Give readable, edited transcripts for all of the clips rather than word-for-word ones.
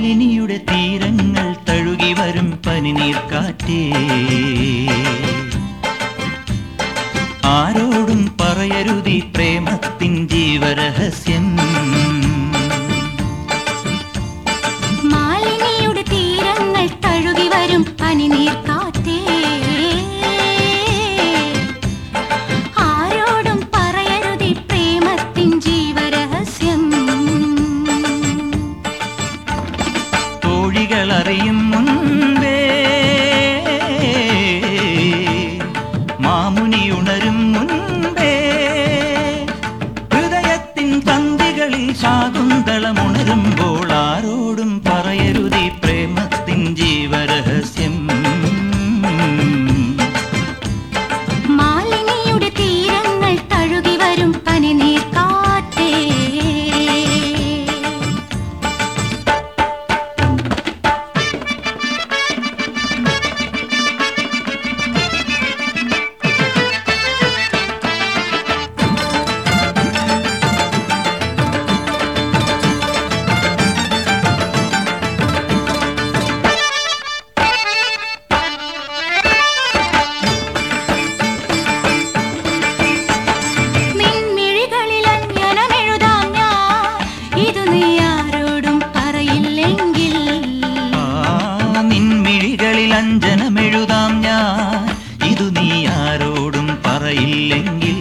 മാലിനിയുടെ തീരങ്ങൾ തഴുകി വരും പനിനീർക്കാറ്റേ, ആരോടും പറയരുതി പ്രേമത്തിൻ ജീവരഹസ്യം. മാലിനിയുടെ തീരങ്ങൾ തഴുകി വരും പനിനീർക്കാറ്റേ, ആരോടും പറയരുതി പ്രേമത്തിൻ ജീവരഹസ്യം. തോഴികളറിയും മുൻപേ മാമുനി ഉണരും മുൻപേ ഹൃദയത്തിൻ തന്തികളിൽ ശാകുന്തളമുണരുമ്പോൾ ആരോടും പറയരുതി പ്രേമത്തിൻ ജീവരഹസ്യം. മാലിനിയുടെ തീരങ്ങൾ തഴുകി വരും പനിനീർക്കാറ്റേ, അഞ്ജനമെഴുതാം ഞാൻ, ഇതു നീ ആരോടും പറയില്ലെങ്കിൽ.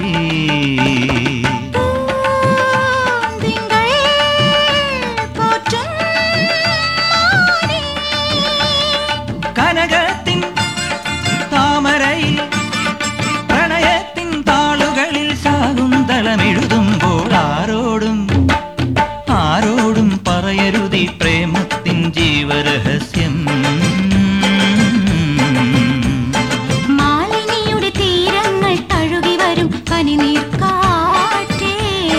കനകത്തിൻ താമരയിൽ പ്രണയത്തിൻ താളുകളിൽ ശാകുന്തളമെഴുതുമ്പോൾ ആരോടും ആരോടും പറയരുതി പ്രേമത്തിൻ ജീവരഹസ്യം. പനിനീർക്കാറ്റേ,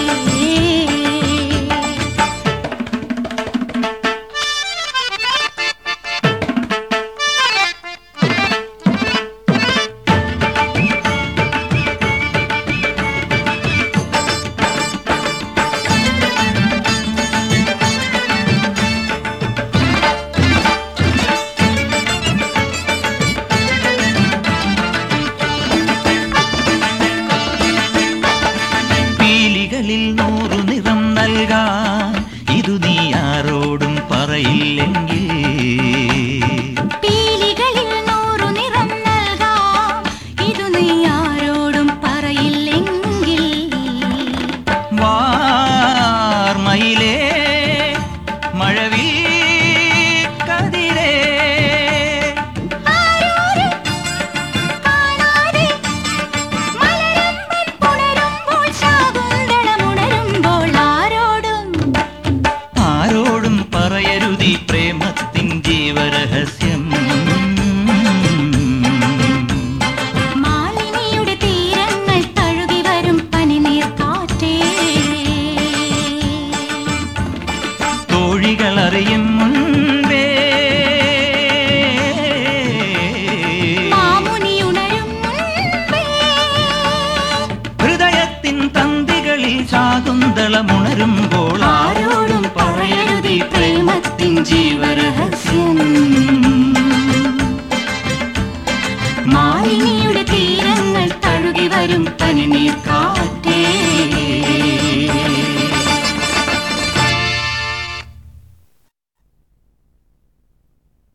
നൂറു നിറം നൽകാൻ ഇതു നീ ആരോടും പറയില്ലെങ്കിൽ. പീലികളിൽ നൂറു നിറം നൽകാം, ഇതു നീ ആരോടും പറയില്ലെങ്കിൽ. വാർമയിലേ മഴവിൽ കതിരേ പറയരുതി പ്രേമത്തിൻ ജീവരഹസ്യം. മാലിനിയുടെ തീരങ്ങൾ തഴുകി വരും പനിനീർക്കാറ്റേ, തോഴികളറിയും മുൻപേ മാമുനി ഉണരും മുൻപേ ഹൃദയത്തിൻ തന്തികളിൽ ശാകുന്തളമുണരുമ്പോൾ ആരോടും പറയരുതി പ്രേമത്തിൻ ജീവരഹസ്യം. മാലിനിയുടെ തീരങ്ങൾ തഴുകി വരും പനിനീർക്കാറ്റേ.